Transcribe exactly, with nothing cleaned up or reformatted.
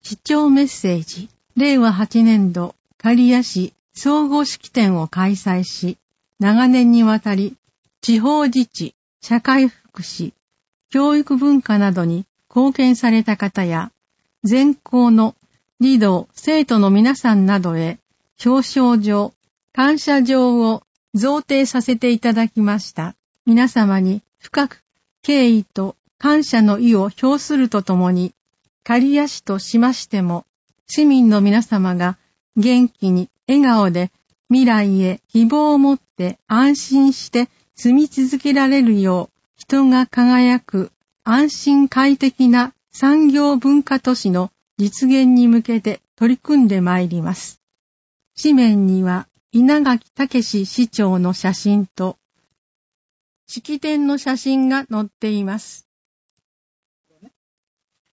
市長メッセージ、れいわはちねんど刈谷市総合式典を開催し、長年にわたり地方自治、社会福祉、教育文化などに貢献された方や、全校の児童、生徒の皆さんなどへ表彰状、感謝状を贈呈させていただきました。皆様に深く敬意と感謝の意を表するとともに、刈谷市としましても、市民の皆様が元気に笑顔で未来へ希望を持って安心して住み続けられるよう、人が輝く安心快適な産業文化都市の実現に向けて取り組んでまいります。紙面には稲垣武市長の写真と式典の写真が載っています。